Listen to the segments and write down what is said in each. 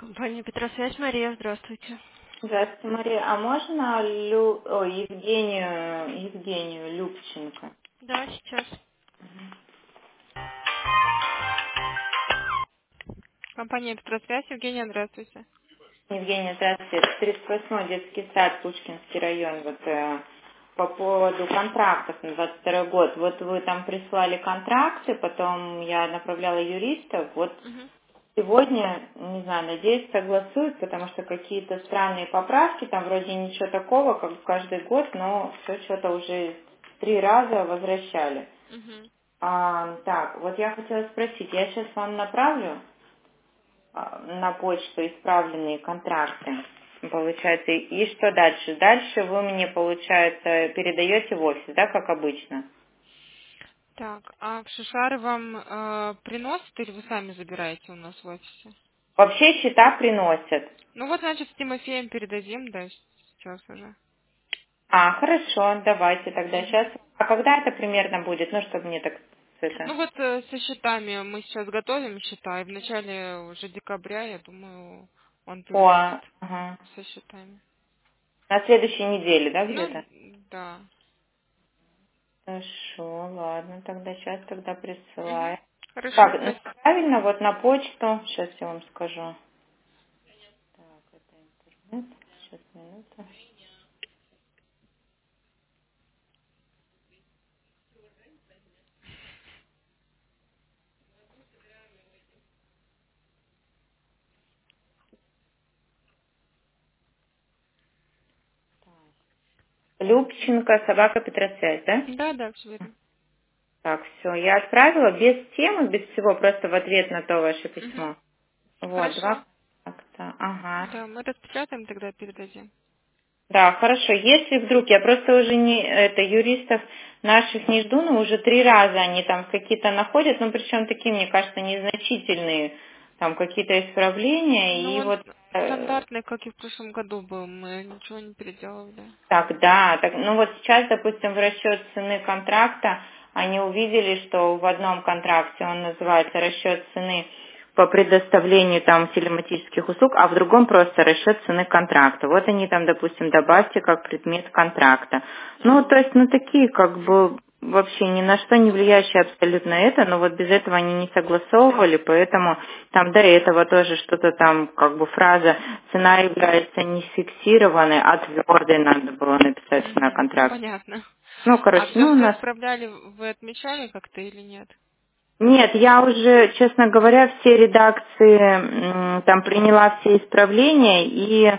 Компания Петросвязь, Мария, здравствуйте. Здравствуйте, Мария. А можно Евгению Любченко? Да, сейчас. Компания Петросвязь, Евгения, здравствуйте. Евгения, здравствуйте. Это 38-й детский сад, Пушкинский район. По поводу контрактов на 22 год. Вот вы там прислали контракты, потом я направляла юристов. Вот Мгм. сегодня, не знаю, надеюсь, согласуют, потому что какие-то странные поправки, там вроде ничего такого, как каждый год, но все что-то уже 3 раза возвращали. Мгм. Так, вот я хотела спросить, я сейчас вам направлю на почту исправленные контракты, получается, и что дальше? Дальше вы мне, получается, передаете в офис, да, как обычно? Так, а в Шишары вам приносят или вы сами забираете у нас в офисе? Вообще счета приносят. Ну вот, значит, с Тимофеем передадим, да, сейчас уже. Хорошо, давайте тогда сейчас. Мгм. А когда это примерно будет? Ну, чтобы мне так это... Ну вот со счетами мы сейчас готовим счета, и в начале уже декабря, я думаю, он приедет Ага. со счетами. На следующей неделе, да, где-то? Ну, да. Хорошо, ладно, тогда сейчас тогда Мгм. присылаю. Хорошо, Так, ну, спасибо. правильно, вот на почту, сейчас я вам скажу. Так, это интернет, сейчас, минуту. Любченко, собака Петросвязь, да? Да, да, все верно. Так, все, я отправила без темы, без всего, просто в ответ на то ваше Мгм. письмо. Вот, Хорошо. два контакта, ага. Да, мы распечатаем, тогда передадим. Да, хорошо. Если вдруг, я просто уже не, это, юристов наших не жду, но уже 3 раза они там какие-то находят, ну, причем такие, мне кажется, незначительные, там какие-то Ну, исправления, и он вот, стандартный, как и в прошлом году был. Мы ничего не переделывали. так, да, так, ну вот сейчас, допустим, в расчет цены контракта они увидели, что в одном контракте он называется расчет цены по предоставлению там телематических услуг, а в другом просто расчет цены контракта. Вот они там, допустим, добавьте как предмет контракта. Ну, то Мгм. есть, ну, такие как бы вообще ни на что не влияющие абсолютно это, но вот без этого они не согласовывали, поэтому там до этого тоже что-то там, как бы фраза «цена является не фиксированной, а твердой» надо было написать на Мгм. Ну, контракт. понятно. Ну, А короче, все, ну, у что нас... исправляли, вы отмечали как-то или нет? Нет, я уже, честно говоря, все редакции там приняла все исправления и,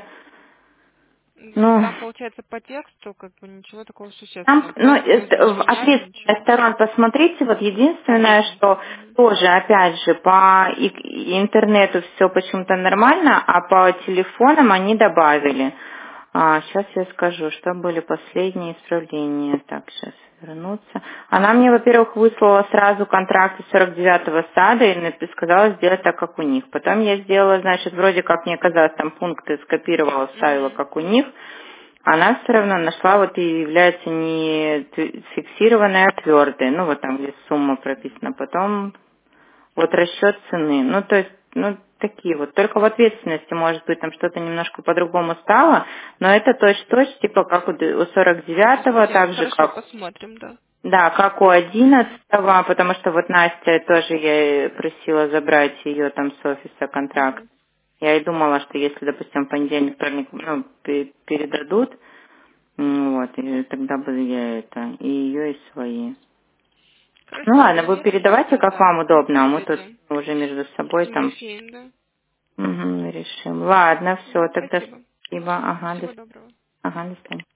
Ну, ну, там, получается, по тексту как бы ничего такого там, существенного. ну, Просто не в меняли ответственность ничего. сторон посмотрите, вот По единственное, лестнице. что Мгм. тоже, опять же, по интернету все почему-то нормально, а по телефонам они добавили. Сейчас я скажу, что были последние исправления. Так, сейчас вернуться. Она мне, во-первых, выслала сразу контракт из 49-го сада и сказала сделать так, как у них. Потом я сделала, значит, вроде как мне казалось, там пункты скопировала, вставила, Мгм. как у них. Она все равно нашла, вот и является не фиксированной, а твердой. Ну, вот там, где сумма прописана. Потом вот расчет цены. Ну, то есть, ну, такие вот. Только в ответственности, может быть, там что-то немножко по-другому стало, но это точь-в-точь, типа, как у 49-го, так же, Хорошо, как, посмотрим, да. да, как у Мгм. 11-го, потому что вот Настя тоже я просила забрать ее там с офиса контракт. Мгм. Я и думала, что если, допустим, в понедельник, вторник, ну, передадут, вот, и тогда бы я это, и ее, и свои. Ну Хорошо, ладно, вы передадим передавайте, тогда, как да. вам удобно, а мы тут Передадим. уже между С собой там Тимофеем, да. решим. Ладно, все, Да, тогда спасибо. спасибо. Ага, Всего доброго. до свидания.